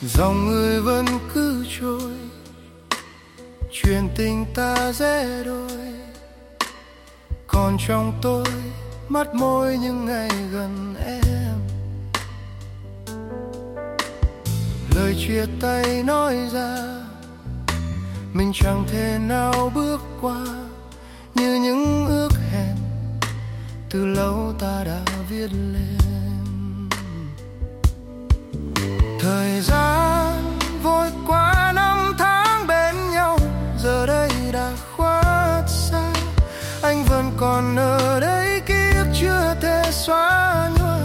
Dòng người vẫn cứ trôi, chuyện tình ta rẽ đôi. Còn trong tôi mắt môi những ngày gần em. Lời chia tay nói ra, mình chẳng thể nào bước qua. Như những ước hẹn từ lâu ta đã viết lên. Thời gian vội qua, năm tháng bên nhau giờ đây đã khuất xa. Anh vẫn còn ở đây, ký ức chưa thể xóa nhòa.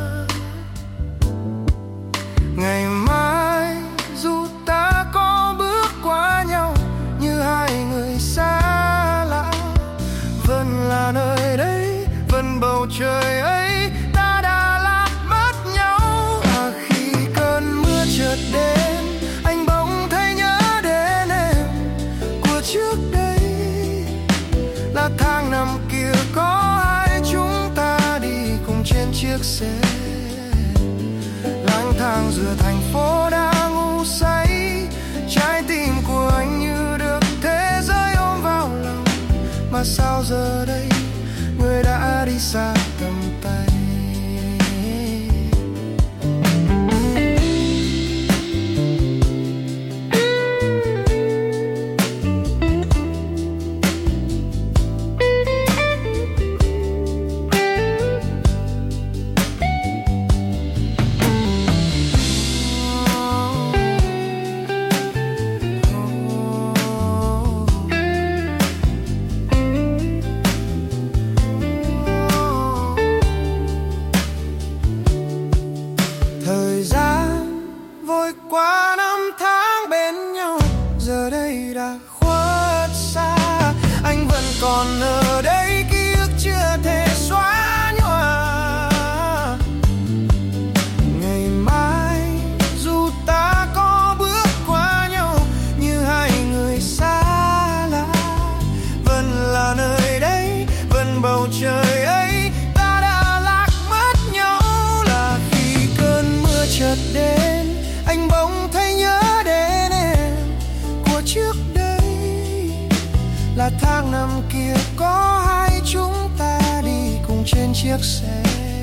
Ngày mai dù ta có bước qua nhau như hai người xa lạ, vẫn là nơi đấy, vẫn bầu trời ấy ta đã lạc mất nhau. Và khi cơn mưa chợt đến, anh bỗng thấy nhớ đến em của trước đây. Là tháng năm kia có hai chúng ta đi cùng trên chiếc xe, lang thang giữa thành phố đã ngủ say. Trái tim của anh như được thế giới ôm vào lòng, mà sao giờ đây người đã đi xa tầm tay. Còn ở đây, ký ức chưa thể xóa nhòa. Ngày mai dù ta có bước qua nhau như hai người xa lạ, vẫn là nơi đây, vẫn bầu trời ấy ta đã lạc mất nhau. Là khi cơn mưa chợt đến, anh bỗng thấy nhớ đến em của trước đây. Là tháng năm kia có hai chúng ta đi cùng trên chiếc xe,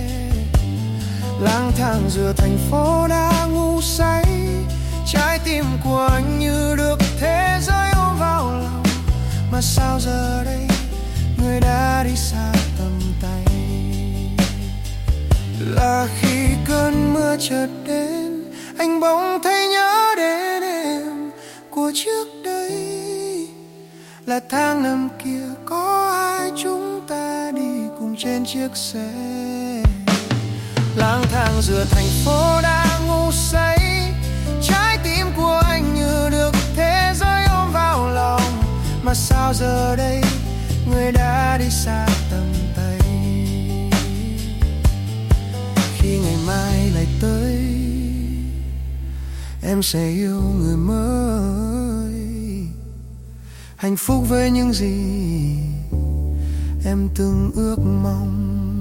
lang thang giữa thành phố đã ngủ say. Trái tim của anh như được thế giới ôm vào lòng, mà sao giờ đây người đã đi xa tầm tay. Là khi cơn mưa chợt đến, anh bỗng thấy nhớ đến em của trước đây. Là tháng năm kia có hai chúng ta đi cùng trên chiếc xe, lang thang giữa thành phố đã ngủ say. Trái tim của anh như được thế giới ôm vào lòng, mà sao giờ đây người đã đi xa tầm tay. Khi ngày mai lại tới, em sẽ yêu người mới, hạnh phúc với những gì em từng ước mong.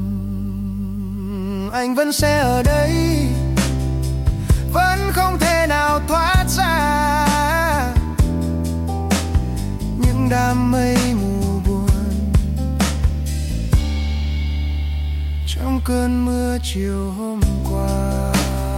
Anh vẫn sẽ ở đây, vẫn không thể nào thoát ra những đám mây mù buồn trong cơn mưa chiều hôm qua.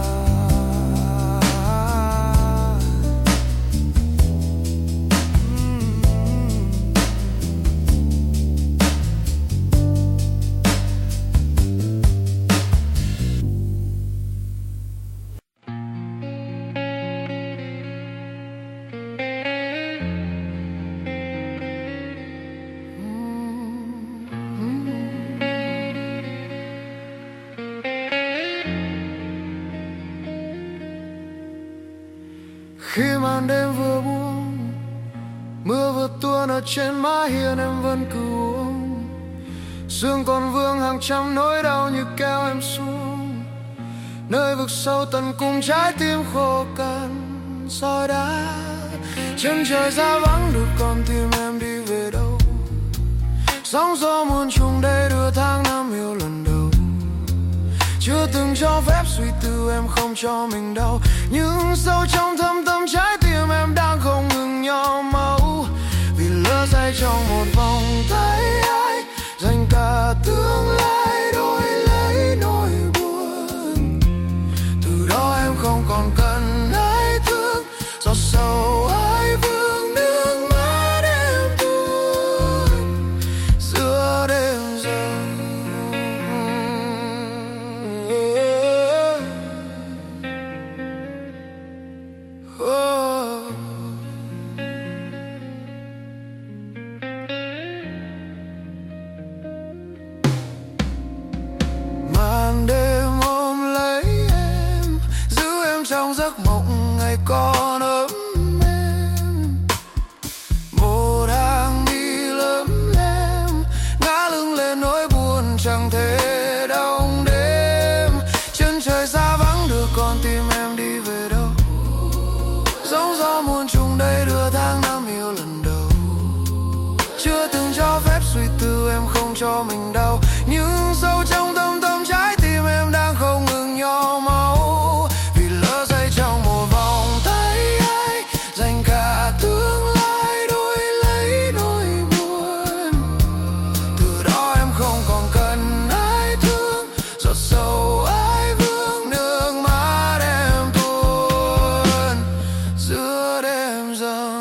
Khi màn đêm vừa buông, mưa vừa tuôn ở trên mái hiên, em vẫn cứ uống. Sương còn vương hàng trăm nỗi đau như kéo em xuống nơi vực sâu tận cùng trái tim khô cằn sỏi đá. Chân trời giá vắng được con tim em đi về đâu? Sóng gió muôn trùng đây đưa tháng năm yêu lần đầu. chưa từng cho phép suy tư, em không cho mình đâu. Nhưng sâu trong thâm tâm trái tim em đang không ngừng nhỏ máu, vì lỡ say trong một vòng tay ai dành cả tương lai đổi lấy nỗi buồn. Từ đó em không còn cần ai thương, giọt sầu ai vương nước mắt em tuôn giữa đêm rừng. Màn đêm ôm lấy em, giữ em trong giấc mộng ngày còn ấm êm. Một hàng mi lấm lem, ngã lưng lên nỗi buồn chẳng thể đong đêm. Chân trời xa vắng đưa con tim em đi về đâu, giống gió muôn trùng đây đưa tháng năm yêu lần đầu. Chưa từng cho phép suy tư, em không cho mình đau. Nhưng sâu trong thâm tâm trái tim em đang không ngừng nhỏ máu, vì lỡ dây trong một vòng tay ai dành cả tương lai đổi lấy nỗi buồn. Từ đó em không còn cần ai thương, giọt sầu ai vương nước mắt em tuôn giữa đêm rừng.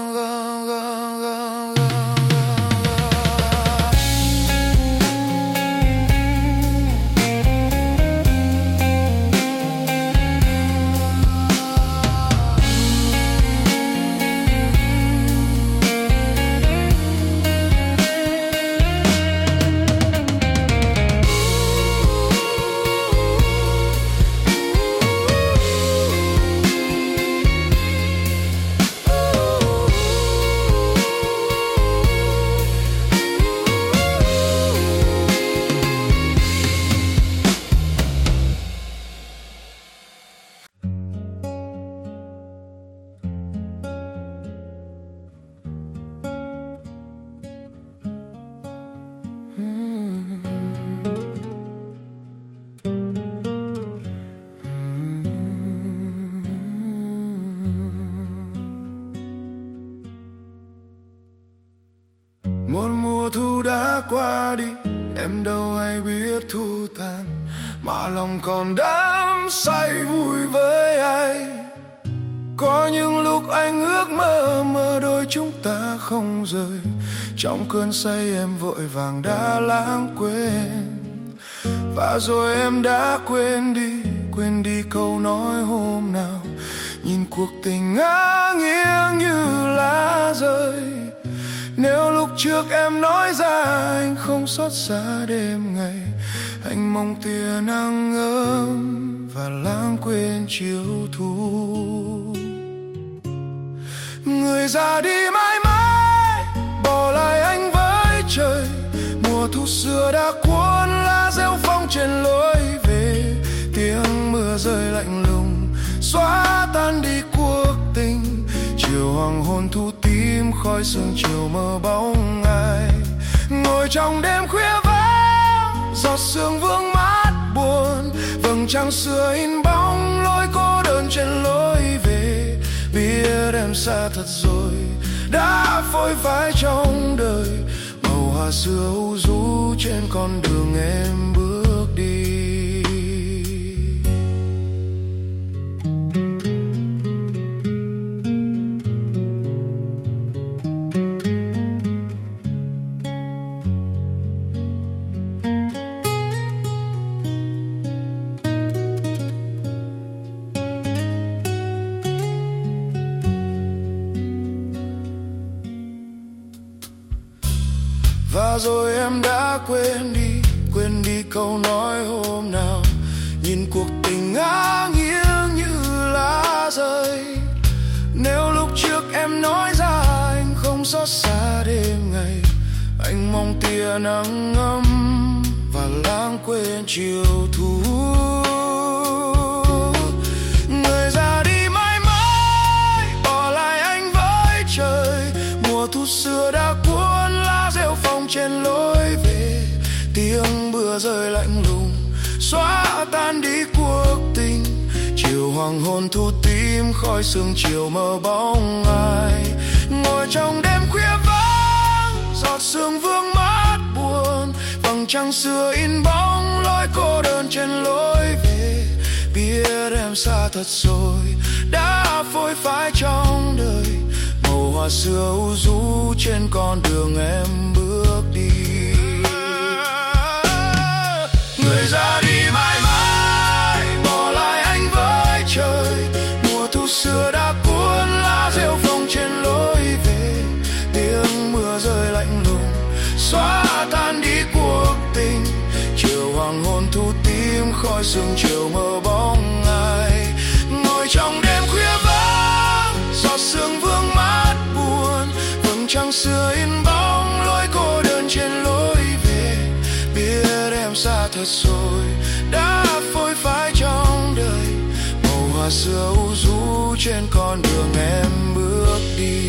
Một mùa thu đã qua đi, em đâu hay biết thu tàn, mà lòng còn đắm say vui với anh. Có những lúc anh ước mơ, mơ đôi chúng ta không rời. Trong cơn say em vội vàng đã lãng quên, và rồi em đã quên đi câu nói hôm nào. Nhìn cuộc tình ngã nghiêng như lá rơi. Nếu lúc trước em nói ra anh không xót xa đêm ngày, anh mong tia nắng ấm và lãng quên chiều thu. Người ra đi mãi mãi, bỏ lại anh với trời. Mùa thu xưa đã cuốn lá rêu phong trên lối về. Tiếng mưa rơi lạnh lùng xóa tan đi cuộc tình. Chiều hoàng hôn thu tím khói sương chiều mơ bóng ai. Ngồi trong đêm khuya vắng, giọt sương vương mát buồn. Vầng trăng xưa in bóng lối cô đơn trên lối về. Biết em xa thật rồi, đã phôi phai trong đời. Màu hoa xưa u rũ trên con đường em bước đi. Và rồi em đã quên đi câu nói hôm nào. Nhìn cuộc tình ngã nghiêng như lá rơi. Nếu lúc trước em nói ra anh không xót xa đêm ngày, anh mong tia nắng ấm và lãng quên chiều thu. Người ra đi mãi mãi, bỏ lại anh với trời. Mùa thu xưa đã cuốn lá rêu phong trên lối về. Tiếng mưa rơi lạnh lùng xóa tan đi hoàng hôn thu tím khói sương chiều mơ bóng ai ngồi trong đêm khuya vắng giọt sương vương mắt buồn vầng trăng xưa in bóng lối cô đơn trên lối về biết em xa thật rồi đã phôi phai trong đời màu hoa xưa u rũ trên con đường em bước đi người ra đi mãi mãi bỏ lại anh với trời mùa thu xưa đã cuốn lá rêu phong trên lối về tiếng mưa rơi lạnh lùng xóa tan đi cuộc tình chiều hoàng hôn thu tím khói sương chiều mơ bóng ai ngồi trong đêm khuya vắng giọt sương vương mắt buồn vầng trăng xưa in bóng lối cô đơn trên lối về biết em xa thật rồi đã phôi phai trong đời màu hoa xưa u rũ trên con đường em bước đi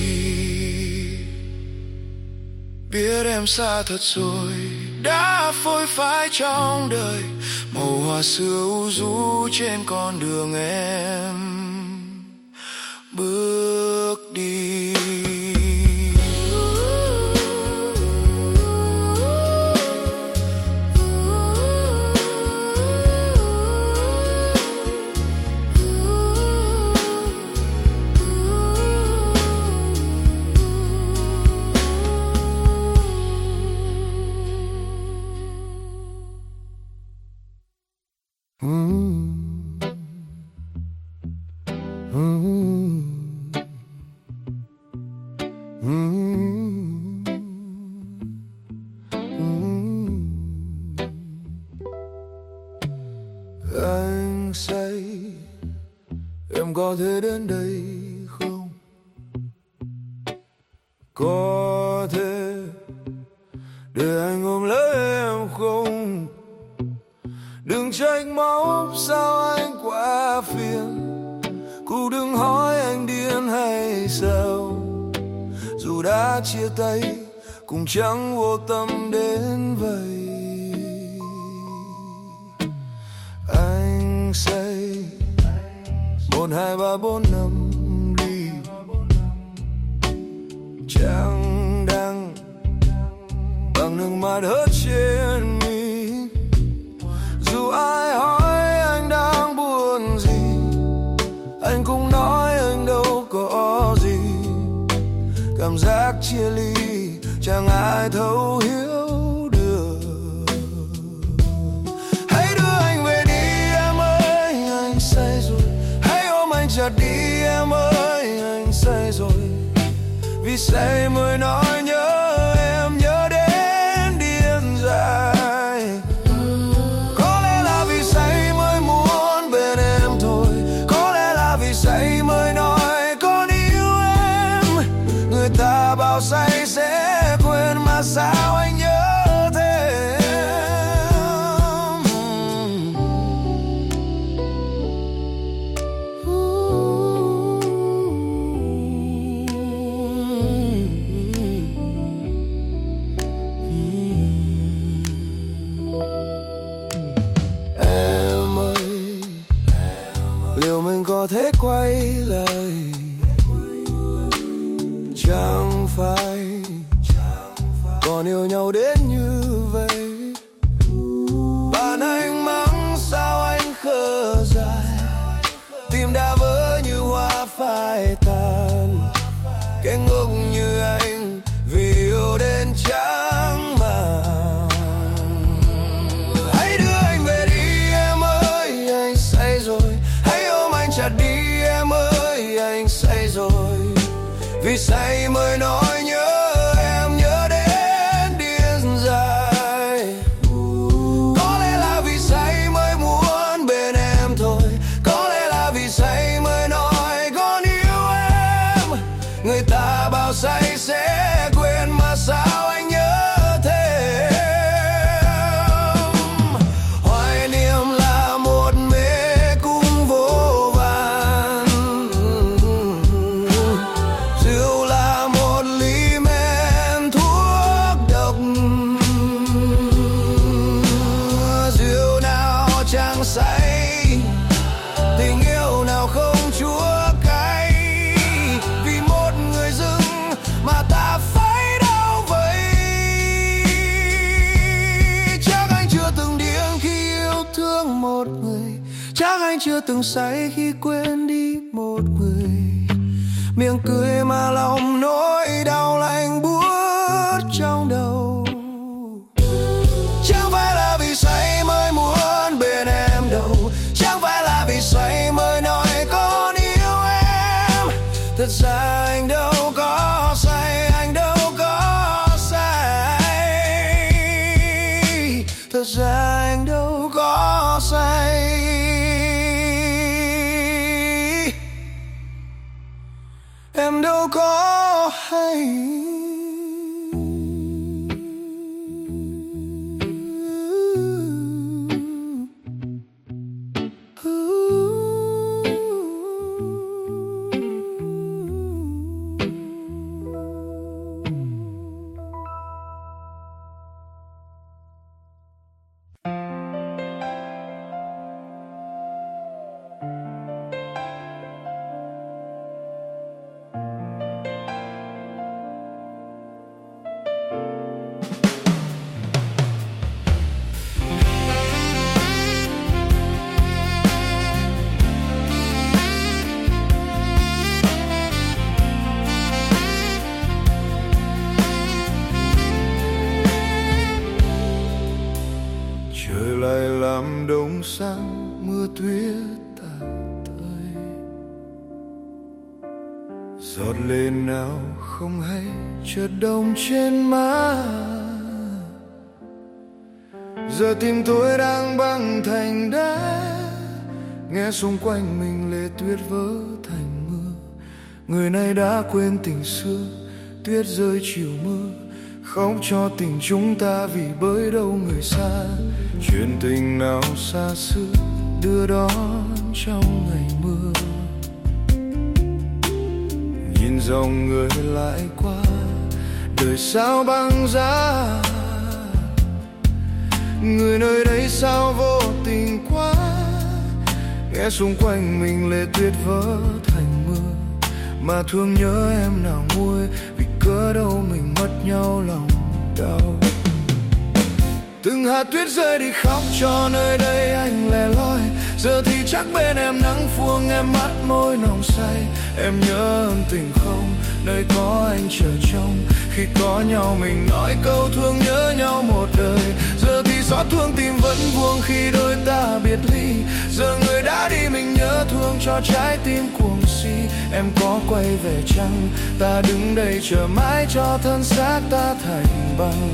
biết em xa thật rồi đã phôi phai trong đời màu hoa xưa u rũ trên con đường em bước đi Anh say em có thể đến đây không có thể để anh ôm lấy em không đừng trách móc sao anh quá phiền cũng đừng hỏi anh điên hay sao dù đã chia tay cũng chẳng vô tâm đến vậy anh say 1, 2, 3, 4, 5 ly chẳng đắng bằng nước mắt hớt trên mi dù ai hỏi anh đang buồn gì anh cũng nói anh đâu có gì cảm giác chia ly chẳng ai thấu hiểu được hãy đưa anh về đi em ơi anh say rồi hãy ôm anh chặt đi em ơi anh say rồi vì say mới nói nhớ em nhớ đến điên dại có lẽ là vì say mới muốn bên em thôi có lẽ là vì say mới nói con yêu em người ta bảo say sẽ quên mà sao anh nhớ thêm em ơi liệu mình có thể quay lại chẳng phải còn yêu nhau đến như vậy bạn anh mắng sao anh khờ dại tim đã vỡ như hoa phai tàn cái ngốc như anh vì yêu đến chẳng màng hãy đưa anh về đi em ơi anh say rồi hãy ôm anh chặt đi em ơi anh say rồi vì say mới nói nhớ em nhớ đến điên dại có lẽ là vì say mới muốn bên em thôi có lẽ là vì say mới nói con yêu em người ta bảo say sẽ quên mà sao anh nhớ thêm hoài niệm là một mê cung vô vàn rượu là một ly chưa từng say khi quên đi một người. Miệng cười mà lòng nỗi đau lạnh buốt trong đầu. Chẳng phải là vì say mới muốn bên em đâu, chẳng phải là vì say mới nói con yêu em. Thật ra anh đâu có say, anh đâu có say. Thật ra anh đâu có say. Em đâu có hay. Đông sang mưa tuyết tàn tới, giọt lệ nào không hay chợt đông trên má. Giờ tim tôi đang băng thành đá, nghe xung quanh mình lệ tuyết vỡ thành mưa. Người này đã quên tình xưa, tuyết rơi chiều mưa, khóc cho tình chúng ta vì bởi đâu người xa. Chuyện tình nào xa xưa đưa đón trong ngày mưa. Nhìn dòng người lại qua, đời sao băng giá. Người nơi đây sao vô tình quá, nghe xung quanh mình lệ tuyết vỡ thành mưa. Mà thương nhớ em nào nguôi, vì cớ đâu mình mất nhau lòng đau. Từng hạt tuyết rơi đi khóc cho nơi đây anh lẻ loi. Giờ thì chắc bên em nắng phương, em mắt môi nồng say. Em nhớ ơn tình không, nơi có anh chờ trông. Khi có nhau mình nói câu thương nhớ nhau một đời. Giờ thì xót thương tim vẫn buông khi đôi ta biệt ly. Giờ người đã đi mình nhớ thương cho trái tim cuồng si. Em có quay về chăng, ta đứng đây chờ mãi cho thân xác ta thành băng.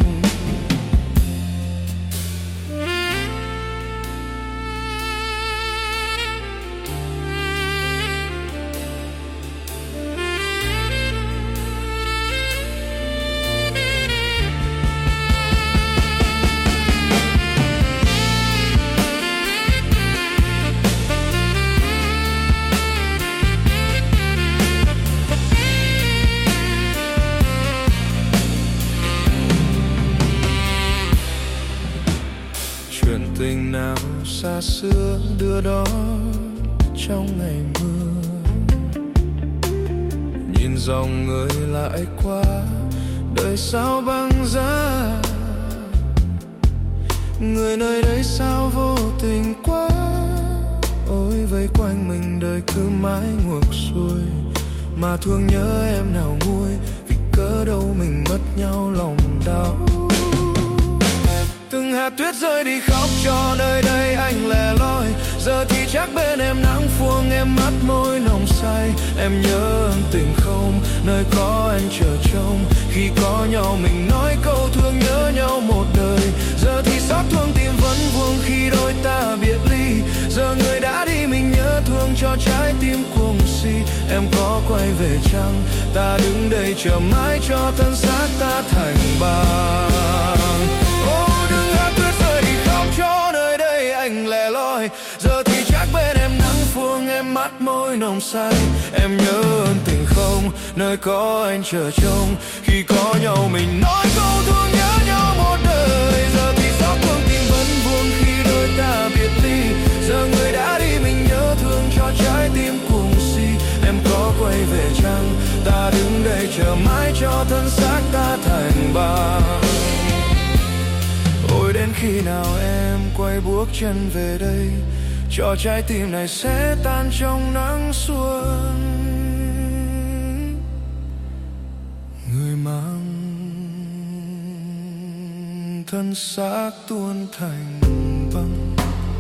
Tình nào xa xưa đưa đón trong ngày mưa. Nhìn dòng người lại qua, đời sao băng giá. Người nơi đây sao vô tình quá, ôi vây quanh mình đời cứ mãi ngược xuôi. Mà thương nhớ em nào nguôi, vì cớ đâu mình mất nhau lòng đau. Từng hạt tuyết rơi đi khóc cho nơi đây anh lẻ loi. Giờ thì chắc bên em nắng phương, em mắt môi nồng say. Em nhớ ơn tình không, nơi có anh chờ trông. Khi có nhau mình nói câu thương nhớ nhau một đời. Giờ thì xót thương tim vẫn vương khi đôi ta biệt ly. Giờ người đã đi mình nhớ thương cho trái tim cuồng si. Em có quay về chăng, ta đứng đây chờ mãi cho thân xác ta thành băng. Cho nơi đây anh lẻ loi. Giờ thì chắc bên em nắng phương, em mắt môi nồng say. Em nhớ ơn tình không, nơi có anh chờ trông. Khi có nhau mình nói câu thương nhớ nhau một đời. Giờ thì xót thương tim vẫn buông khi đôi ta biệt ly. Giờ người đã đi mình nhớ thương cho trái tim cuồng si. Em có quay về chăng, ta đứng đây chờ mãi cho thân xác ta thành băng. Ôi đến khi nào em quay bước chân về đây, cho trái tim này sẽ tan trong nắng xuân. Người mang thân xác tuôn thành băng.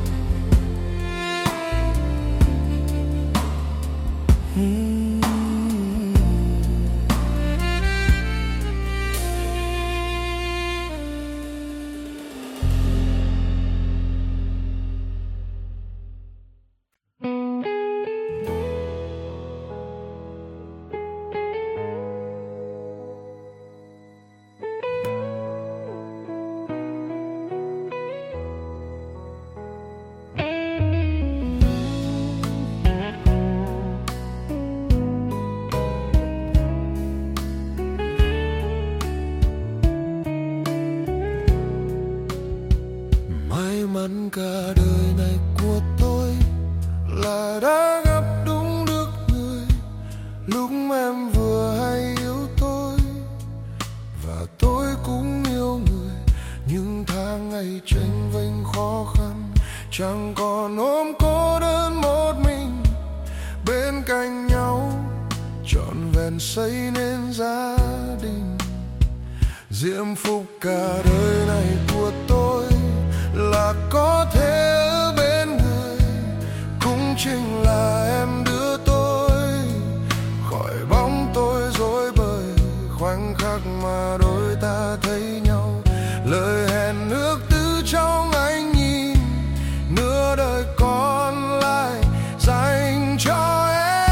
Cả đời này của tôi là đã gặp đúng được người lúc em vừa hay yêu tôi, và tôi cũng yêu người. Nhưng tháng ngày tranh vênh khó khăn, chẳng còn ôm cô đơn một mình bên cạnh nhau, trọn vẹn xây nên gia đình. Diễm phúc cả đời này của tôi là có thể ở bên người, cũng chính là em đưa tôi khỏi bóng tối rối bời. Khoảnh khắc mà đôi ta thấy nhau, lời hẹn ước từ trong ánh nhìn, nửa đời còn lại dành cho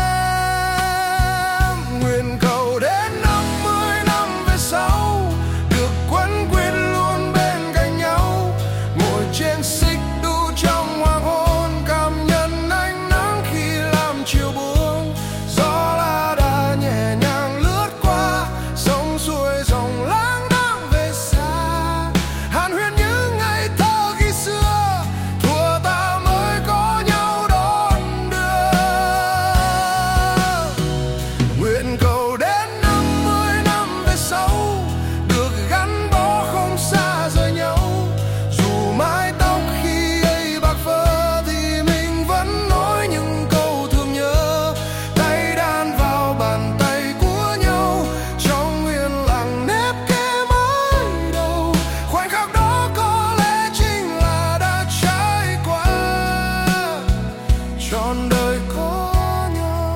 em. Nguyện cầu đến 50 năm về sau được quấn quýt luôn bên cạnh nhau, ngồi trên xích đu trong hoàng hôn, cảm nhận ánh nắng khi làm chiều buông. Gió la đà nhẹ nhàng lướt qua, sông suối dòng lãng đãng về xa. Hàn huyên những ngày thơ khi xưa, thuở ta mới có nhau đón đưa. Nguyện cầu đến 50 năm về sau được gắn bó không xa rời nhau. Dù mái tóc khi ấy bạc phơ thì mình vẫn nói những câu thương nhớ. Tay đan vào bàn tay của nhau, trong yên lặng nếp kế mới đầu. Khoảnh khắc đó có lẽ chính là đã trải qua trọn đời có nhau.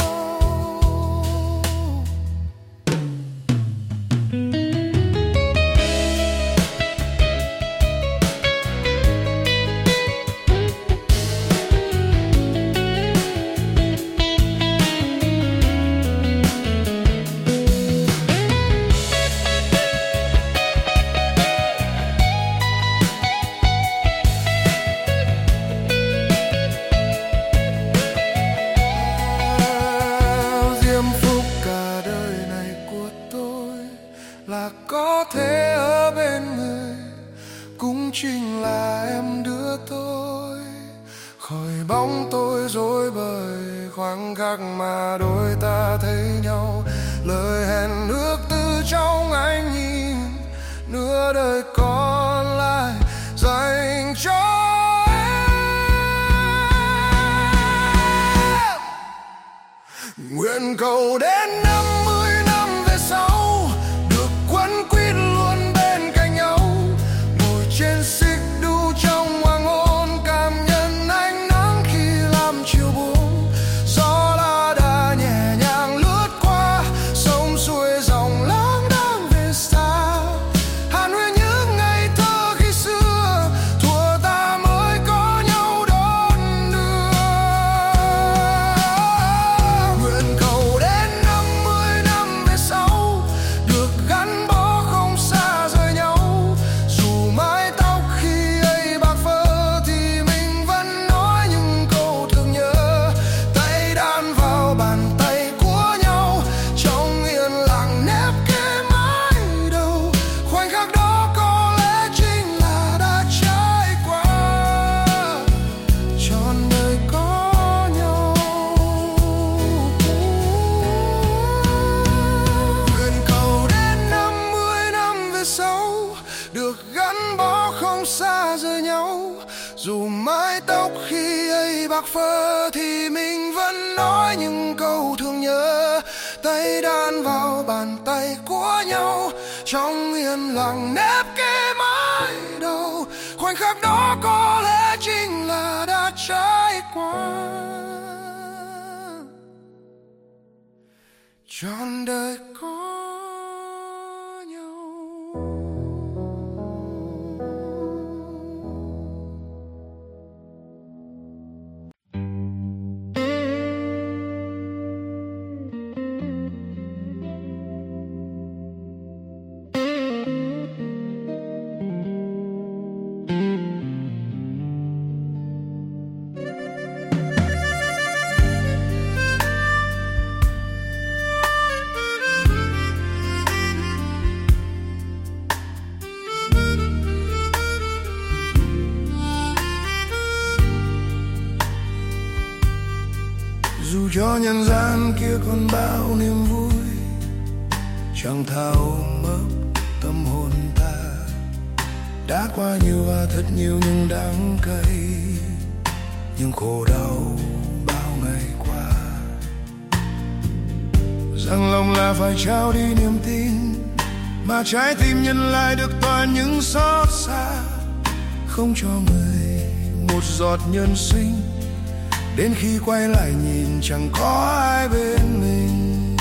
Diễm phúc cả đời này của tôi là có thể ở bên người, cũng chính là em đưa tôi khỏi bóng tối rối bời. Khoảnh khắc mà đôi ta thấy nhau, lời hẹn ước từ trong ánh nhìn, nửa đời còn lại dành cho em. Nguyện cầu đến 50 năm về sau được quấn quýt luôn bên cạnh nhau, ngồi trên xích đu trong hoàng hôn, cảm nhận ánh nắng khi làm chiều buông. Gió la đà nhẹ nhàng lướt qua, sông suối dòng lãng đãng về xa. Hàn huyên những ngày thơ khi xưa, thuở ta mới có nhau đón đưa. Nguyện cầu đến 50 năm phạc phơ thì mình vẫn nói những câu thương nhớ, tay đan vào bàn tay của nhau trong yên lặng nếp kê mãi đầu. Khoảnh khắc đó có lẽ chính là đã trải qua trọn đời có nhau. Dù cho nhân gian kia còn bao niềm vui, chẳng thao ôm tâm hồn ta. Đã qua nhiều và thật nhiều những đắng cay, những khổ đau bao ngày qua. Rằng lòng là phải trao đi niềm tin, mà trái tim nhận lại được toàn những xót xa. Không cho người một giọt nhân sinh, đến khi quay lại nhìn chẳng có ai bên mình.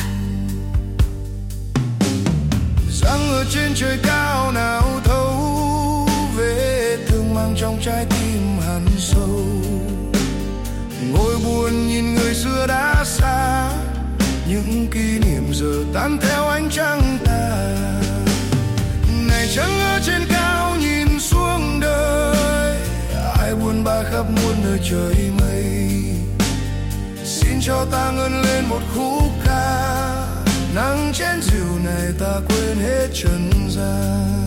Rằng ở trên trời cao nào thấu, vết thương mang trong trái tim hằn sâu. Ngồi buồn nhìn người xưa đã xa, những kỷ niệm giờ tan theo ánh trăng tà. Này trăng ở trên cao nhìn xuống đời, ai buồn bã khắp muôn nơi trời mây. Xin cho ta ngân lên một khúc ca, nắng chén rượu này ta quên hết trần gian.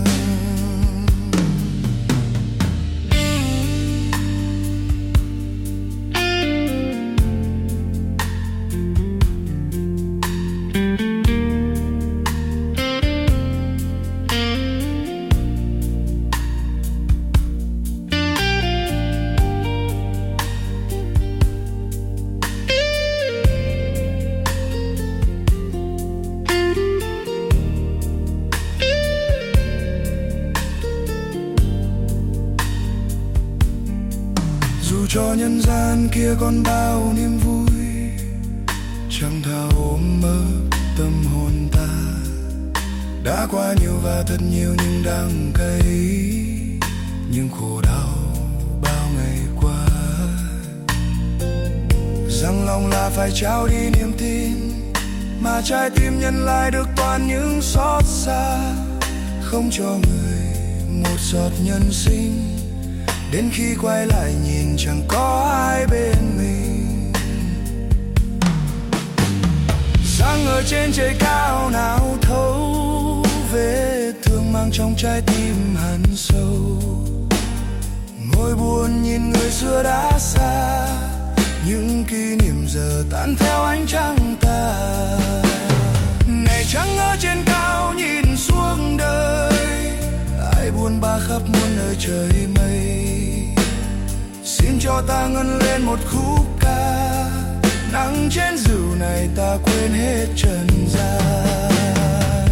Cho nhân gian kia còn bao niềm vui, chẳng thà ôm mơ tâm hồn ta. Đã qua nhiều và thật nhiều những đắng cay, những khổ đau bao ngày qua. Rằng lòng là phải trao đi niềm tin, mà trái tim nhận lại được toàn những xót xa. Không cho người một giọt nhân sinh, đến khi quay lại nhìn chẳng có ai bên mình. Sáng ở trên trời cao nào thấu, vết thương mang trong trái tim hằn sâu. Ngồi buồn nhìn người xưa đã xa, những kỷ niệm giờ tan theo ánh trăng tà. Này trăng ở trên cao nhìn xuống đời, ai buồn bã khắp muôn nơi trời mây. Xin cho ta ngân lên một khúc ca, nắng chén rượu này ta quên hết trần gian.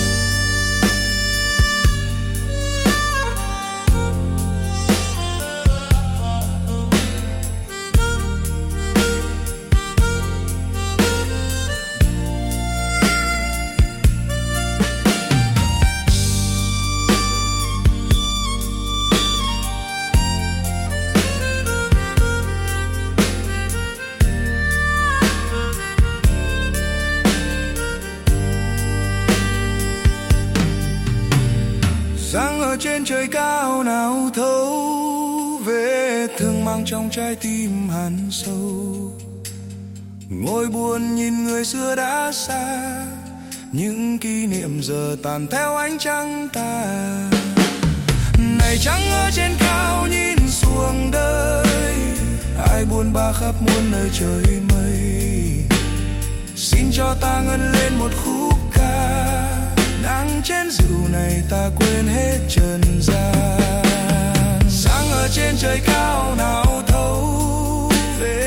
Sáng ở trên trời cao nào thấu, vết thương mang trong trái tim hằn sâu. Ngồi buồn nhìn người xưa đã xa, những kỷ niệm giờ tàn theo ánh trăng tà. Này trăng ở trên cao nhìn xuống đời, ai buồn bã khắp muôn nơi trời mây. Xin cho ta ngân lên một khúc ca, nắng chén rượu này ta quên hết trần gian. Sáng ở trên trời cao nào thấu, về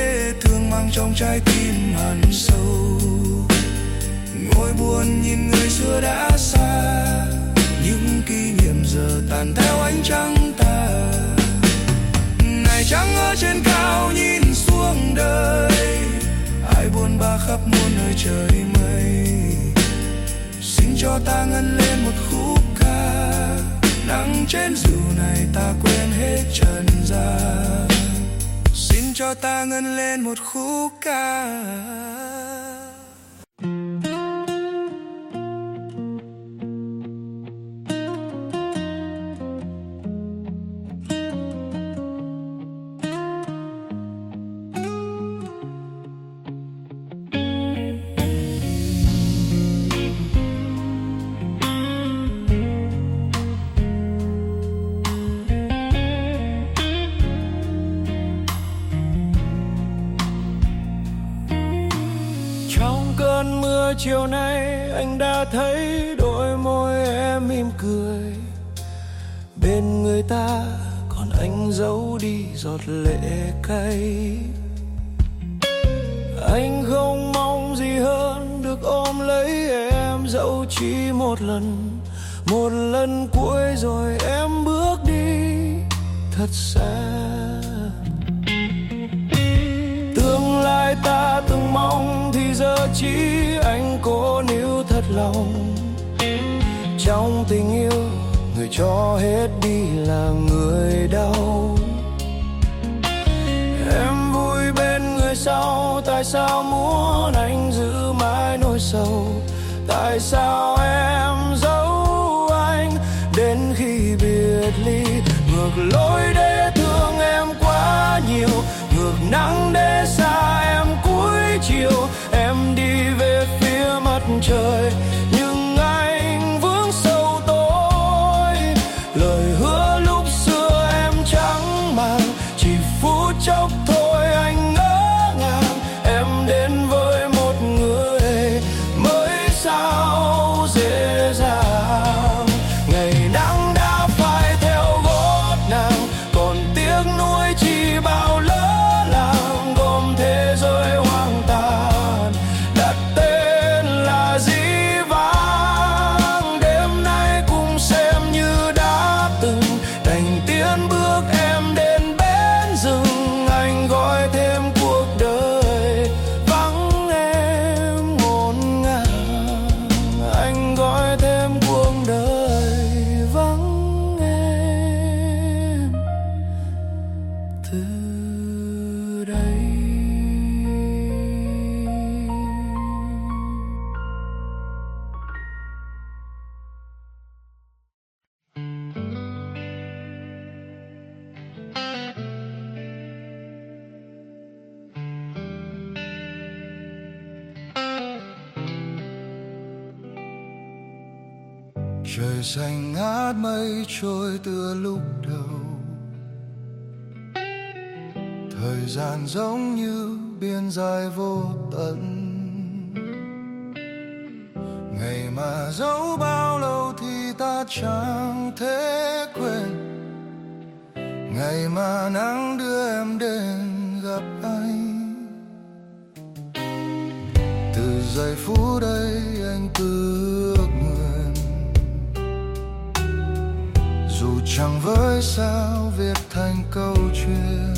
trái tim hằn sâu. Ngồi buồn nhìn người xưa đã xa, những kỷ niệm giờ tàn theo ánh trăng tà. Ngày trăng ở trên cao nhìn xuống đời, ai buồn bã khắp muôn nơi trời mây. Xin cho ta ngân lên một khúc ca, nắng trên rượu này ta quên hết trần gian. Xin cho ta ngân lên một khúc ca. Chiều nay anh đã thấy đôi môi em mỉm cười, bên người ta còn anh giấu đi giọt lệ cay. Anh không mong gì hơn được ôm lấy em, dẫu chỉ một lần cuối rồi em bước đi thật xa. Tương lai ta từng mong thì giờ chỉ anh cố níu thật lòng. Trong tình yêu người cho hết đi là người đau. Em vui bên người sau, tại sao muốn anh giữ mãi nỗi sầu? Tại sao em giấu anh đến khi biệt ly? Ngược lối để thương em quá nhiều, ngược nắng để xa em cuối chiều. Em đi về phía mặt trời, nhưng anh vướng sâu tối. Lời hứa lúc xưa em chẳng màng, chỉ phút chốc thôi anh ngỡ ngàng. Em đến với một người mới sao dễ dàng. Ngày nắng đã phai theo gót nàng, còn tiếc nuối chỉ bao lỡ làng. Gom thế giới hoang tàn, đặt tên là dĩ vãng. Đêm nay cũng xem như đã từng, đành tiến bước em đến bến rừng. Anh gọi thêm cuộc đời vắng em ngổn ngang. Anh gọi thêm cuộc đời vắng em từ đây. Trời xanh ngát mây trôi tựa lúc đầu, thời gian giống như biển dài vô tận. Ngày mà dẫu bao lâu thì ta chẳng thể quên, ngày mà nắng đưa em đến gặp anh. Từ giây phút ấy anh cứ ước nguyện, dù chẳng với sao viết thành câu chuyện.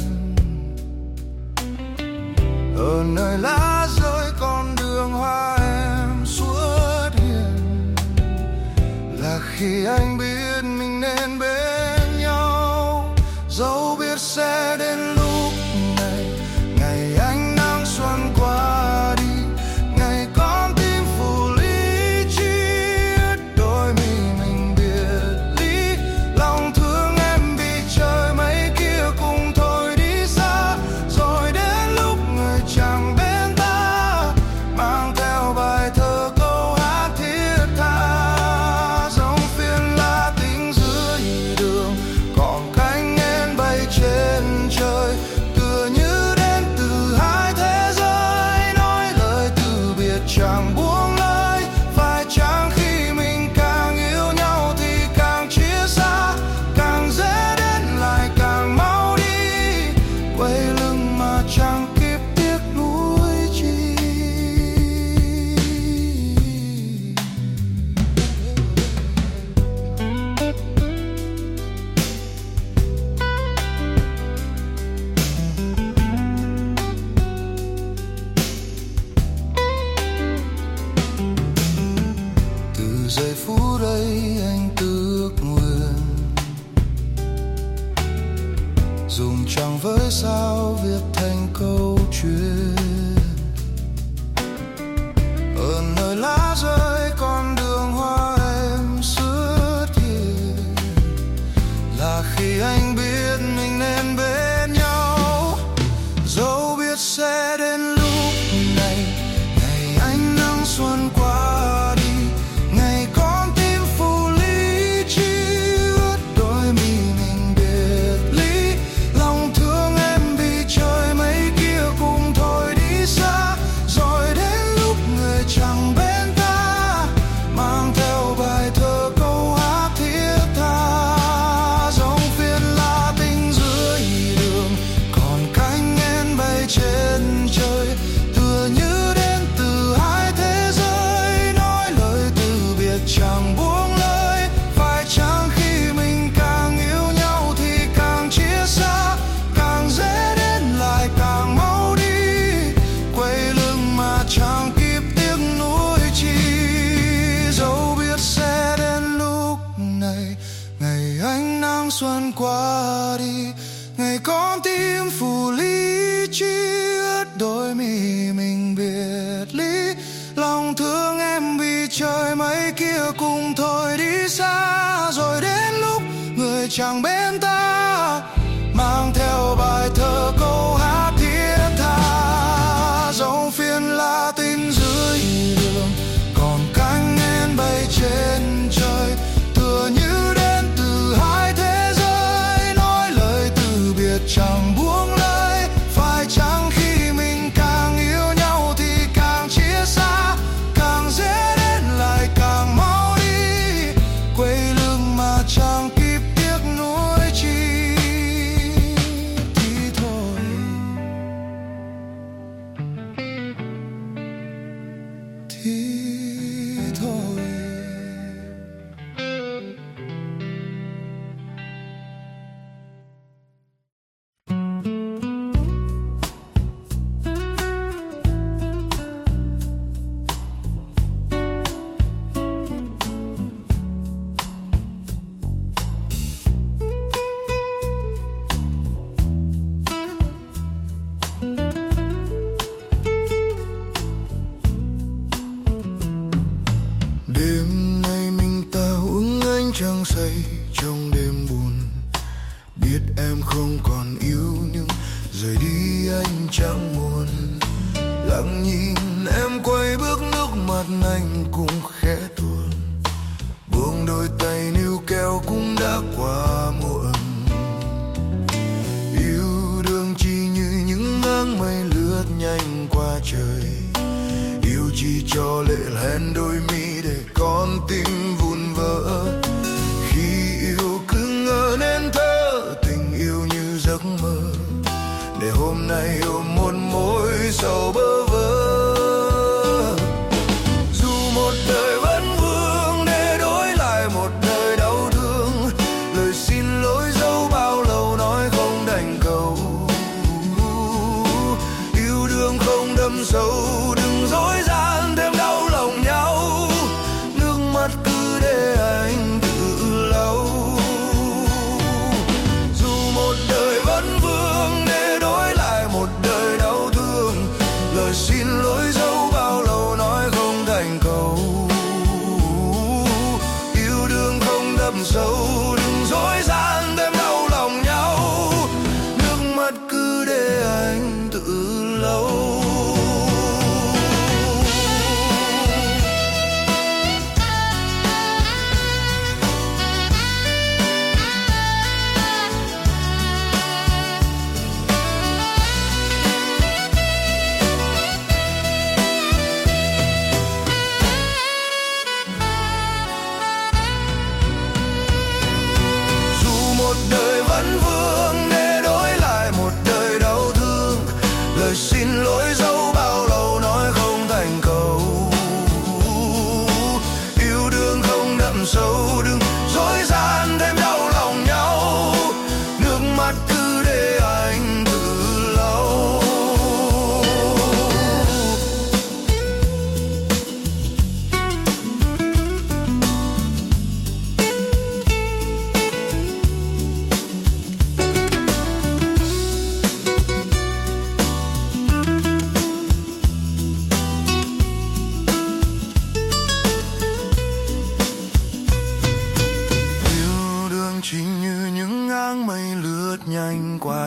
Ở nơi lá rơi con đường hoa em xuất hiện, là khi anh biết mình nên bên nhau. Dẫu biết sẽ đến lúc này, ngày ánh nắng xuân qua đi, ngày con tim phủ lý trí, đôi mi mình biệt ly. Lòng thương em bị trời mây kia cùng thôi đi xa, rồi đến lúc người chẳng bên ta, mang theo bài thơ câu hát thiết tha. Dòng phiền là lòng với sao viết thành câu chuyện. Ở nơi lá rơi con đường hoa em xuất hiện, là khi anh biết mình nên bên nhau. Dẫu biết sẽ đến lúc này, ngày ánh nắng xuân qua đi, ngày con tim phủ lý trí ướt đôi mi mình biệt ly. Lòng thương em bị trời mấy kia cùng thôi đi xa, rồi đến lúc người chẳng bên ta, mang theo bài thơ câu hát thiết tha. Dòng phiền là tình dưới đường, còn cánh én bay trên trời, tựa như đến từ hai thế giới. Nói lời từ biệt chẳng buông lời, phải chăng khi mình càng yêu nhau thì càng chia xa, càng dễ đến lại càng mau đi, quay lưng mà chẳng kịp tiếc nuối chi. Dẫu biết sẽ đến lúc này, ngày ánh nắng xuân qua đi, ngày con tim phủ lý trí ướt đôi mi mình biệt ly. Lòng thương em bị trời mấy kia cùng thôi đi xa, rồi đến lúc người chẳng bên ta, mang theo bài thơ câu hát thiết tha. Dẫu phiền là tình dưới đường, còn cánh én bay trên trời, tựa như đến từ hai thế giới. Nói lời từ biệt chẳng buông lời, phải chăng khi mình càng yêu nhau thì càng chia xa, càng dễ đến lại càng mau đi, quay lưng mà chẳng kịp tiếc nuối chi. Thì thôi, thì thôi. Đêm nay mình ta uống ánh trăng say trong đêm buồn, biết em không còn yêu nhưng rời đi anh chẳng muốn. Lặng nhìn em quay bước, nước mắt anh cũng khẽ tuôn, buông đôi tay níu kéo cũng đã quá muộn. Yêu đương chỉ như những áng mây lướt nhanh qua trời, yêu chỉ cho lệ lén đôi mi để con tim vụn vỡ. Khi yêu cứ ngỡ nên thơ, tình yêu như giấc mơ, để hôm nay ôm một mối sầu bơ vơ. Dù một đời vẫn vương để đổi lại một đời đau thương, lời xin lỗi dẫu bao lâu nói không đành cầu. Yêu đương không đâm sâu, đừng dối gian thêm đau lòng nhau, nước mắt cứ để anh tự lau. Dù một đời vẫn vương để đổi lại một đời đau thương, lời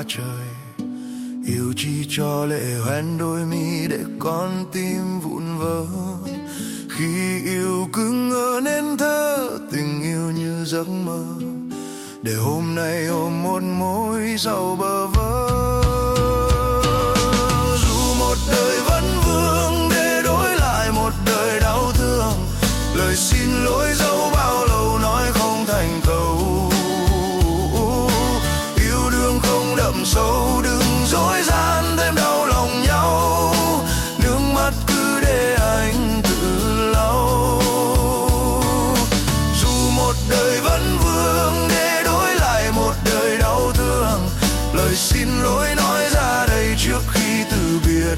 qua trời. Yêu chi cho lệ hoen đôi mi để con tim vụn vỡ. Khi yêu cứ ngỡ nên thơ, tình yêu như giấc mơ, để hôm nay ôm một mối sầu bơ vơ. Dù một đời vẫn vương để đổi lại một đời đau thương, lời xin lỗi dẫu bao lâu nói không thành câu. Yêu đương không đậm sâu, đừng dối gian thêm đau lòng nhau. Nước mắt cứ để anh tự lau. Dù một đời vẫn vương để đổi lại một đời đau thương, lời xin lỗi nói ra đây trước khi từ biệt.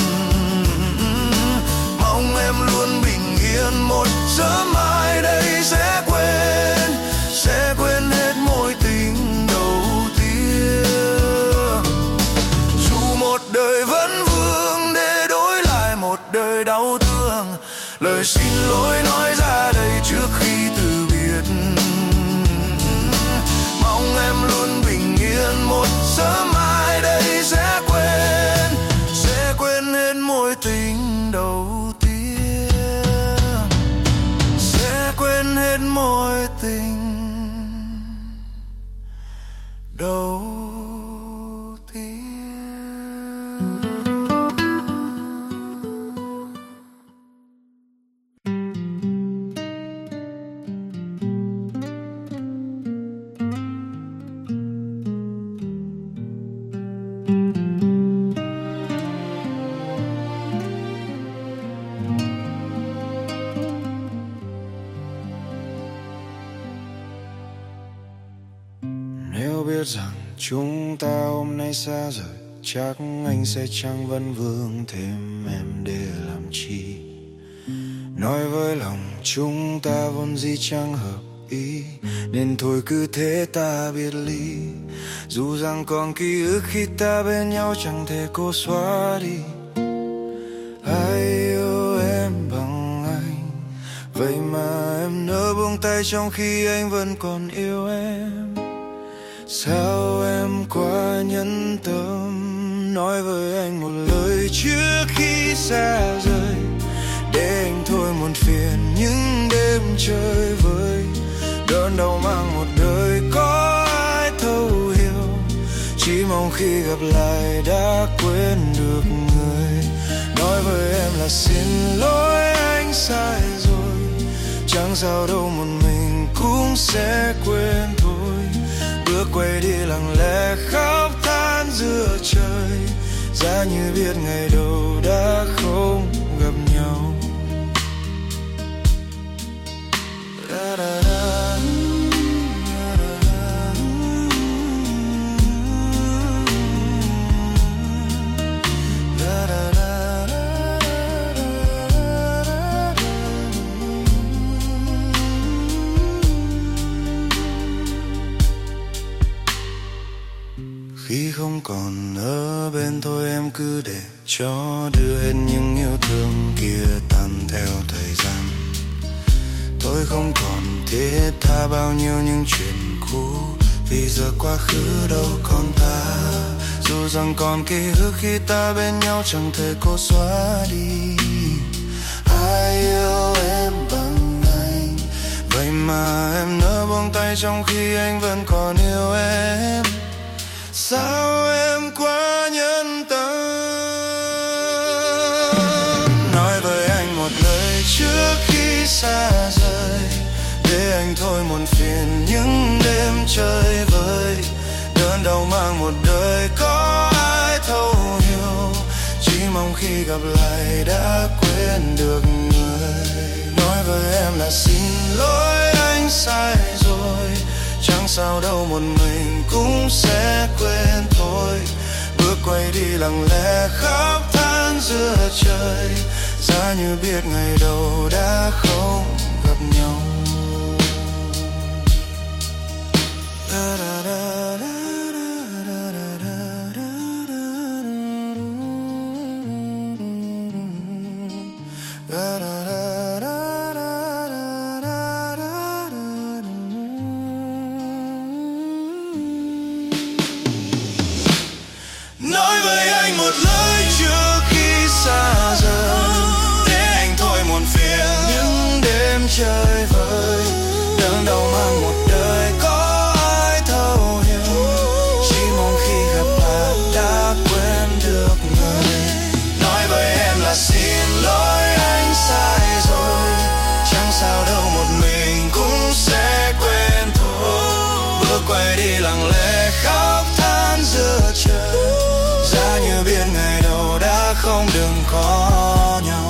Mong em luôn bình yên, một sớm mai đây sẽ quên hết mối tình đầu tiên. Dù một đời vẫn vương để đổi lại một đời đau thương, lời xin lỗi nói ra đây trước khi từ biệt. Mong em luôn bình yên, một sớm mai đây sẽ quên hết mối tình đầu tiên, sẽ quên hết mối tình đầu tiên. Nếu biết rằng chúng ta hôm nay xa rời, chắc anh sẽ chẳng vấn vương thêm em để làm chi. Nói với lòng chúng ta vốn dĩ chẳng hợp ý, nên thôi cứ thế ta biệt ly. Dù rằng còn ký ức khi ta bên nhau chẳng thể cố xóa đi. Ai yêu em bằng anh, vậy mà em nỡ buông tay trong khi anh vẫn còn yêu em. Sao em quá nhẫn tâm, nói với anh một lời trước khi xa rời, để anh thôi muộn phiền những đêm chơi vơi. Đớn đau mang một đời có ai thấu hiểu, chỉ mong khi gặp lại đã quên được người. Nói với em là xin lỗi anh sai rồi, chẳng sao đâu một mình cũng sẽ quên thôi. Bước quay đi lặng lẽ khóc than giữa trời, giá như biết ngày đầu đã không gặp nhau. Da, da, da. Da, da, da. Khi không còn ở bên thôi em cứ để cho đưa hết những yêu thương kia tan theo thời gian. Tôi không còn thiết tha bao nhiêu những chuyện cũ, vì giờ quá khứ đâu còn ta. Dù rằng còn ký ức khi ta bên nhau chẳng thể cố xóa đi. Ai yêu em bằng anh, vậy mà em nỡ buông tay trong khi anh vẫn còn yêu em. Sao em quá nhẫn tâm, nói với anh một lời trước khi xa rời, để anh thôi muộn phiền những đêm chơi vơi. Đớn đau mang một đời có ai thấu hiểu, chỉ mong khi gặp lại đã quên được người. Nói với em là xin lỗi anh sai rồi, chẳng sao đâu một mình cũng sẽ quên thôi. Bước quay đi lặng lẽ khóc than giữa trời, giá như biết ngày đầu đã không gặp nhau. Da, da, da, da. chơi vơi, đớn đau mang một đời có ai thấu hiểu. Chỉ mong khi gặp lại đã quên được người. Nói với em là xin lỗi anh sai rồi, chẳng sao đâu một mình cũng sẽ quên thôi. Bước quay đi lặng lẽ khóc than giữa trời, giá như biết ngày đầu đã không đừng có nhau.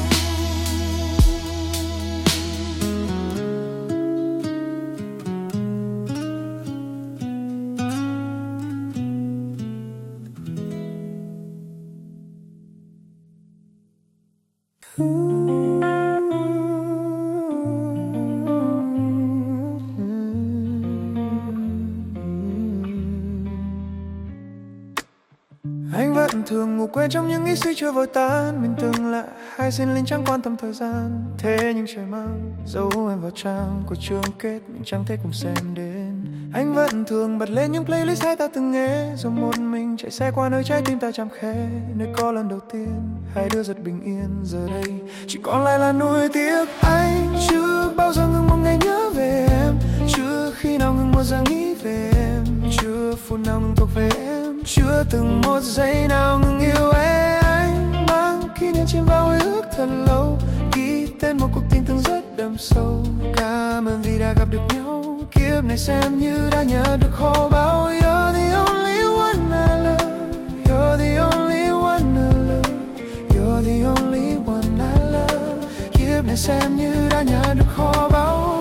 Anh vẫn thường ngủ quên trong những nghĩ suy chưa vội tan. Mình từng là hai xin linh chẳng quan tâm thời gian. Thế nhưng trời mang dấu em vào trang của chương kết mình chẳng thể cùng xem đến. Anh vẫn thường bật lên những playlist hai ta từng nghe, rồi một mình chạy xe qua nơi trái tim ta chạm khẽ. Nơi có lần đầu tiên hai đứa rất bình yên, giờ đây chỉ còn lại là nuối tiếc. Anh chưa bao giờ ngừng một ngày nhớ về em, chưa khi nào ngừng một giờ nghĩ về em, chưa phút nào ngừng thuộc về em, chưa từng một giây nào ngừng yêu em. Anh mang kỷ niệm chìm vào hồi ức thật lâu, ghi tên một cuộc tình từng rất đậm sâu. Cảm ơn vì đã gặp được nhau, kiếp này xem như đã nhớ được khô bao. You're the only one I love, you're the only one I love, you're the only one I love. Kiếp này xem như đã nhớ được khô bao.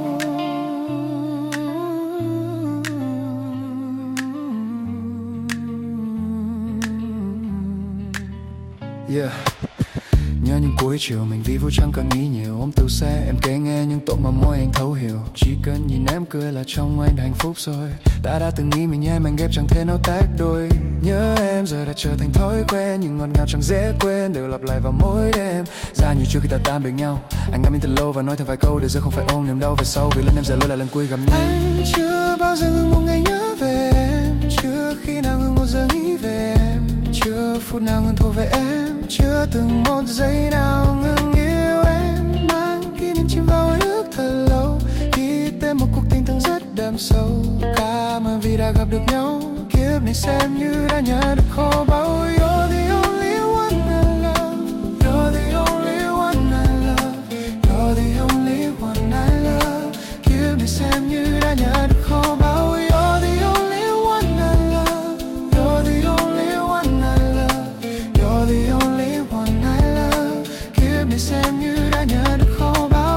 Yeah. Nhớ những cuối chiều mình vì vô chẳng cần nghĩ nhiều. Ôm từ xe em kể nghe những tội mà môi anh thấu hiểu. Chỉ cần nhìn em cười là trong anh đã hạnh phúc rồi. Ta đã từng nghĩ mình em anh ghép chẳng thể nào tách đôi. Nhớ em giờ đã trở thành thói quen, nhưng ngọt ngào chẳng dễ quên đều lặp lại vào mỗi đêm. Ra như trước khi ta tạm biệt nhau, anh ngắm em từ lâu và nói thêm vài câu để giờ không phải ôm niềm đau về sau. Vì lần em giờ lỗi là lần cuối gặp nhau. Anh chưa bao giờ ngừng một ngày nhớ về em, chưa khi nào ngừng một giờ nghĩ về em, chưa phút nào ngừng thuộc về em, chưa từng một giây nào ngừng yêu em. Mang kỷ niệm chìm vào hồi ức thật lâu, ghi tên một cuộc tình từng rất đậm sâu. Cảm ơn vì đã gặp được nhau, kiếp này xem như đã nhớ được khô bao. You're the only one I love, you're the only one I love, you're the only one I love. Kiếp này xem như đã nhớ được khô bao. You're the only one I love, you're the only one I love, you're the only one I love. Kiếp này xem như đã nhớ được khô bao.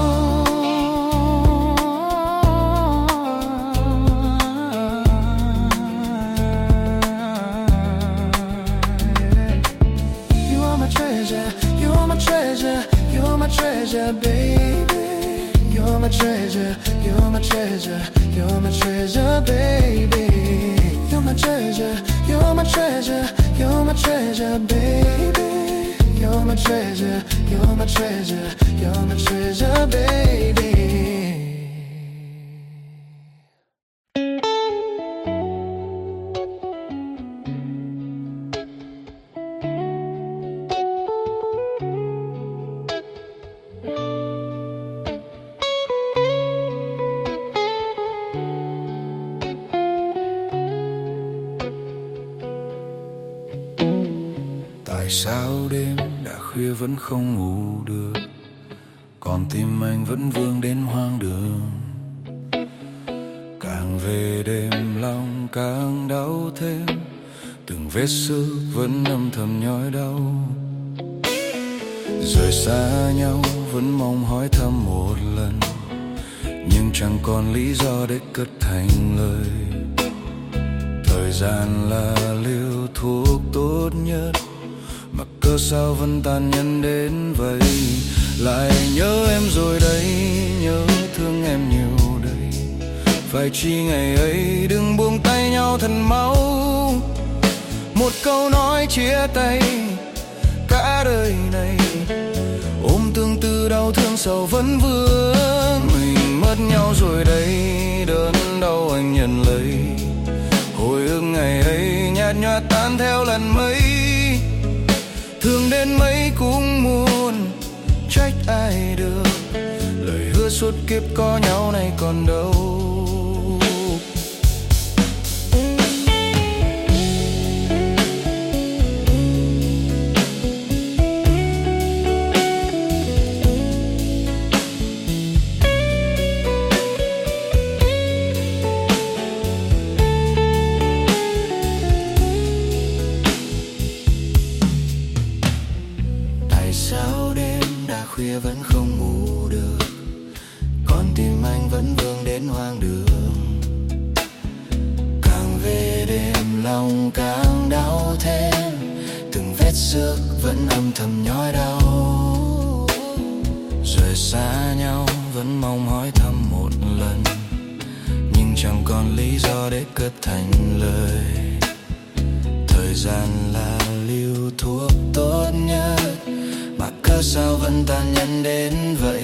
You are my treasure, you are my treasure, you are my treasure, baby. You're my treasure, you're my treasure, you're my treasure, baby. You're my treasure, you're my treasure, you're my treasure, baby. You're my treasure, you're my treasure, you're my treasure, baby. Tại sao đêm đã khuya vẫn không ngủ được, còn tim anh vẫn vương đến hoang đường. Càng về đêm lòng càng đau thêm, từng vết xước vẫn âm thầm nhói đau. Rời xa nhau vẫn mong hỏi thăm một lần, nhưng chẳng còn lý do để cất thành lời. Thời gian là liều thuốc tốt nhất, mà cớ sao vẫn tàn nhẫn đến vậy. Lại nhớ em rồi đây, nhớ thương em nhiều đây. Phải chi ngày ấy đừng buông tay nhau thật máu. Một câu nói chia tay cả đời này, ôm tương tư đau thương sầu vẫn vương. Mình mất nhau rồi đây, đớn đau anh nhận lấy. Hồi ức ngày ấy nhạt nhòa tan theo lần mấy. Thương đến mấy cũng muốn trách ai được, suốt kiếp có nhau này còn đâu. Khuya vẫn không ngủ được, con tim anh vẫn vương đến hoang đường. Càng về đêm lòng càng đau thêm, từng vết xước vẫn âm thầm nhói đau. Rời xa nhau vẫn mong hỏi thăm một lần, nhưng chẳng còn lý do để cất thành lời. Thời gian là liều thuốc tốt nhất, mà cớ sao vẫn tàn nhẫn đến vậy.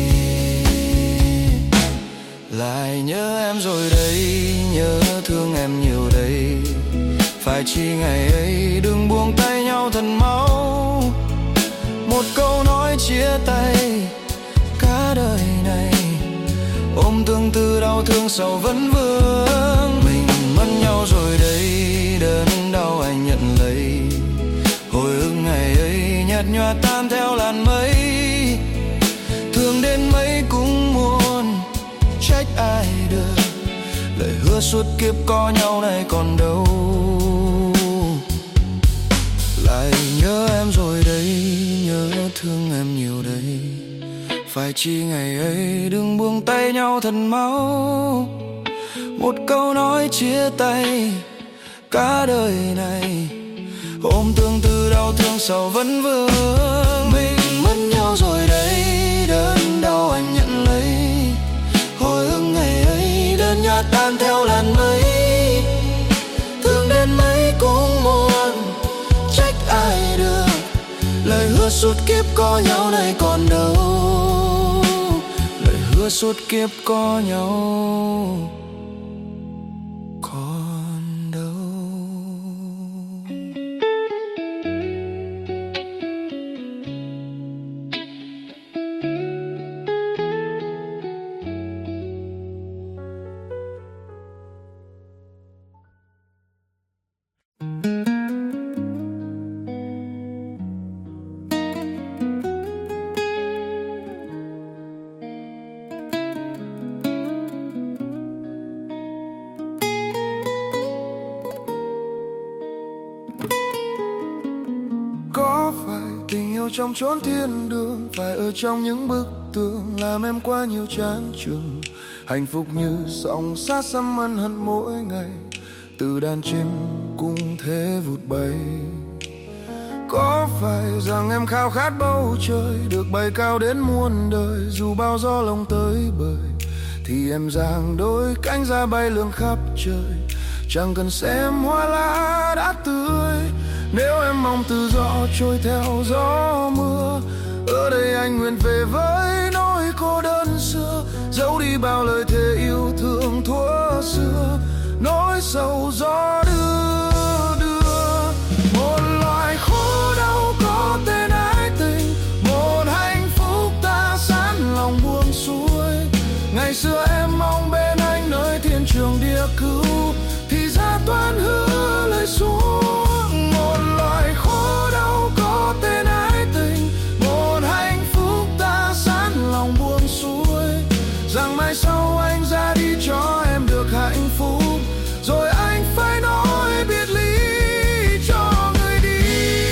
Lại nhớ em rồi đây, nhớ thương em nhiều đây. Phải chi ngày ấy đừng buông tay nhau thật máu. Một câu nói chia tay cả đời này, ôm tương tư đau thương sầu vẫn vương. Mình mất nhau rồi đây, đớn đau anh nhận lấy. Hồi ức ngày ấy nhạt nhòa tan theo làn mây. Thương đến mấy cũng muốn trách ai được, lời hứa suốt kiếp có nhau này còn đâu. Lại nhớ em rồi đây, nhớ thương em nhiều đây. Phải chi ngày ấy đừng buông tay nhau thật máu. Một câu nói chia tay cả đời này, ôm tương tư đau thương sầu vẫn vương. Mình mất nhau rồi đây, đớn đau anh nhận lấy. Hồi ức ngày ấy đơn nhạt tan theo làn mây. Thương đến mấy cũng muốn trách ai được, lời hứa suốt kiếp có nhau này còn đâu. Lời hứa suốt kiếp có nhau còn đâu. Trong chốn thiên đường, phải ở trong những bức tường, làm em qua nhiều chán chường. Hạnh phúc như sóng sát xăm ân hận mỗi ngày, từ đàn chim cũng thế vụt bay. Có phải rằng em khao khát bầu trời, được bay cao đến muôn đời, dù bao gió lồng tới bời, thì em giang đôi cánh ra bay lượn khắp trời. Chẳng cần xem hoa lá đã tươi, nếu em mong tự do trôi theo gió mưa. Ở đây anh nguyện về với nỗi cô đơn xưa, giấu đi bao lời thề yêu thương thuở xưa. Nỗi sầu gió đưa một loài khổ đau có tên ái tình, một hạnh phúc ta sẵn lòng buông xuôi. Ngày xưa em mong bên anh nơi thiên trường địa cứu, thì ra toan hứa lời xuống. Một loài khổ đau có tên ái tình, một hạnh phúc ta sẵn lòng buông xuôi. Rằng mai sau anh ra đi cho em được hạnh phúc, rồi anh phải nói biệt ly cho người đi.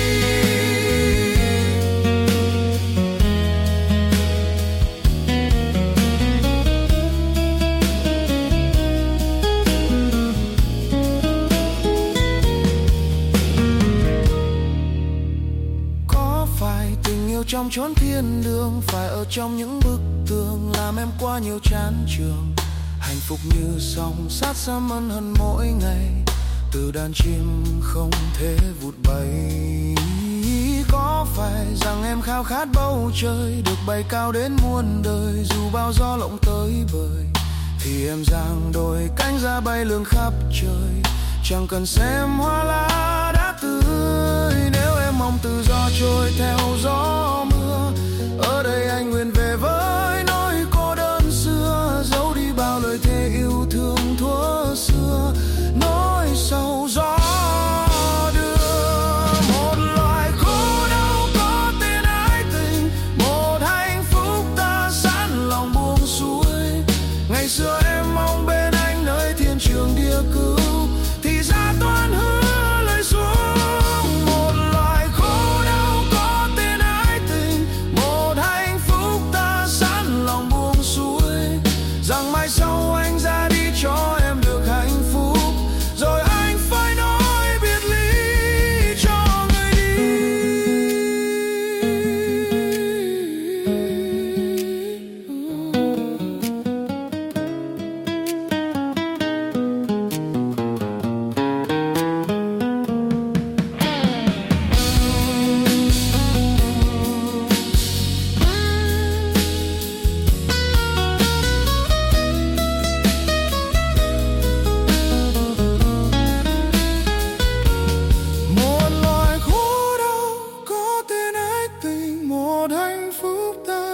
Có phải tình yêu trong chốn thiên đường, phải ở trong những bức tường, làm em qua nhiều chán trường. Hạnh phúc như sóng sát xăm ân hận mỗi ngày, từ đàn chim không thể vụt bay. Có phải rằng em khao khát bầu trời, được bay cao đến muôn đời, dù bao gió lộng tới bời, thì em giang đôi cánh ra bay lượn khắp trời. Chẳng cần xem hoa lá đã tươi, nếu em mong tự do trôi theo gió mưa. Ở đây anh nguyện về với nỗi cô đơn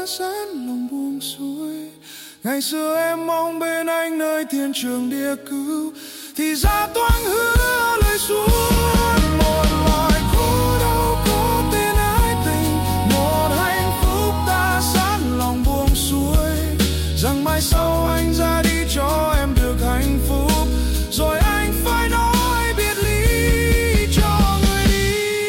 ta sán lòng buông xuôi. Ngày xưa em mong bên anh nơi thiên trường địa cửu, thì ra toang hứa lời suốt. Một loài khổ đau có tên ái tình, một hạnh phúc ta sán lòng buông xuôi. Rằng mai sau anh ra đi cho em được hạnh phúc, rồi anh phải nói biệt ly cho người đi.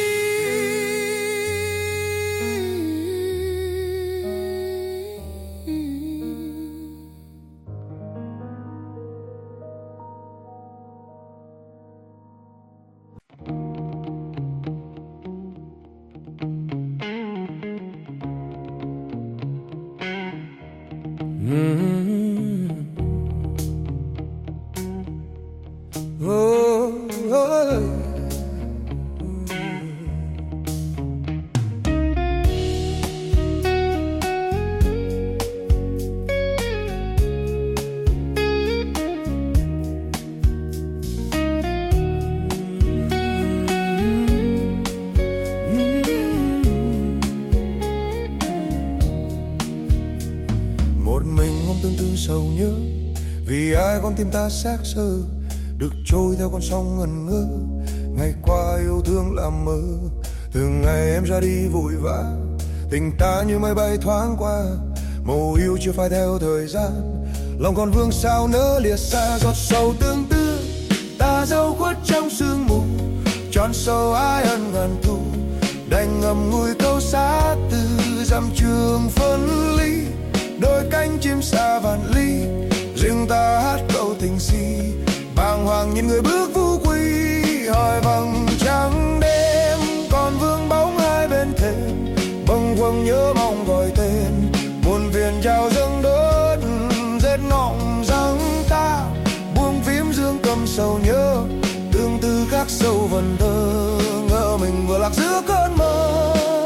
Sầu nhớ vì ai con tim ta xác xơ, được trôi theo con sông ngẩn ngơ. Ngày qua yêu thương làm mơ, từ ngày em ra đi vội vã, tình ta như mây bay thoáng qua, màu yêu chưa phai theo thời gian. Lòng còn vương sao nỡ lìa xa, giọt sầu tương tư ta dấu khuất trong sương mù. Tròn sâu ai ân ngàn thu, đành ngậm ngùi câu xa từ dặm trường phân ly. Đôi cánh chim xa vạn ly, riêng ta hát câu tình si. Bàng hoàng nhìn người bước vu quy, hỏi vầng trăng đêm còn vương bóng hai bên thềm. Bâng khuâng nhớ mong gọi tên, buồn phiền trao dâng đốt rét ngọng răng ta. Buông phím dương cầm sầu nhớ, tương tư khắc sâu vần thơ. Ngỡ mình vừa lạc giữa cơn mơ,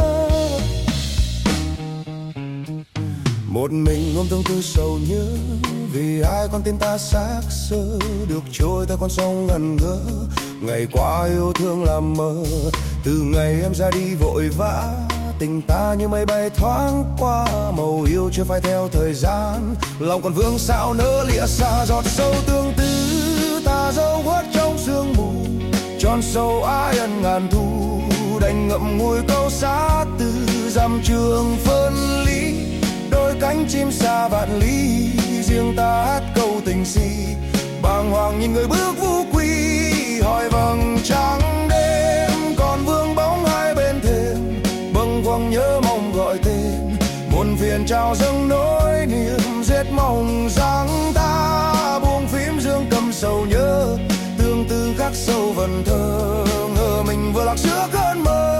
một mình ôm tương tư sầu nhớ. Vì ai con tim ta xác xơ, được trôi theo con sông ngẩn ngơ. Ngày qua yêu thương làm mơ, từ ngày em ra đi vội vã, tình ta như mây bay thoáng qua, màu yêu chưa phai theo thời gian. Lòng còn vương sao nỡ lìa xa, giọt sâu tương tư ta dấu khuất trong sương mù. Tròn sâu ai ân ngàn thu, đành ngậm ngùi câu xa từ dặm trường phân ly. Đôi cánh chim xa vạn ly, riêng ta hát câu tình si. Bàng hoàng nhìn người bước vu quy, hỏi vầng trăng đêm còn vương bóng hai bên thềm. Bâng khuâng nhớ mong gọi tên, buồn phiền trao dâng nỗi niềm rét mong rằng ta. Buông phím dương cầm sầu nhớ, tương tư khắc sâu vần thơ. Ngờ mình vừa lạc giữa cơn mơ.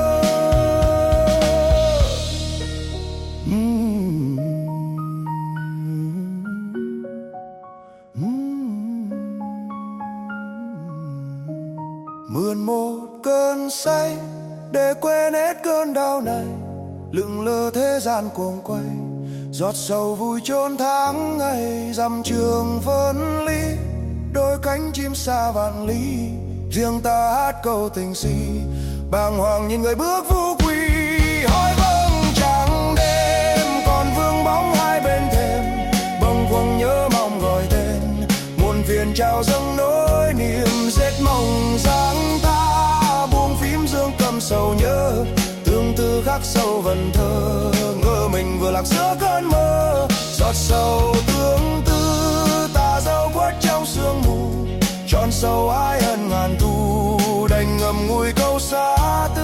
Mượn một cơn say để quên hết cơn đau này, lững lờ thế gian cuồng quay. Giọt sầu vui chôn tháng ngày, dặm trường phân ly. Đôi cánh chim xa vạn ly, riêng ta hát câu tình si. Bàng hoàng nhìn người bước vu quy, hỏi vâng trăng đêm còn vương bóng hai bên thềm. Bâng khuâng nhớ mong gọi tên, muôn phiền trao dâng nỗi niềm rét mong rằng ta. Buông phím dương cầm sầu nhớ, tương tư khắc sâu vần thơ. Ngỡ mình vừa lạc giữa cơn mơ, giọt sầu tương tư ta dấu khuất trong sương mù. Tròn sâu ai ân ngàn thu, đành ngậm ngùi câu xa tư.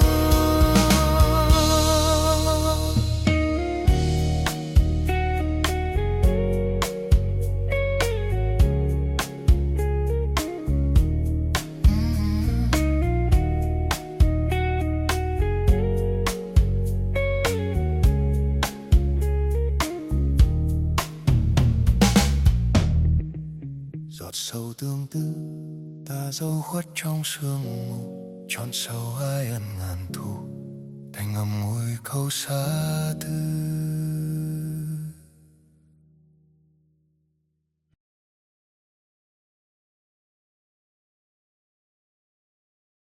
Giọt sâu tương tư ta dấu khuất trong sương mù. Tròn sâu ai ân ngàn thu, đành ngậm ngùi câu xa tư.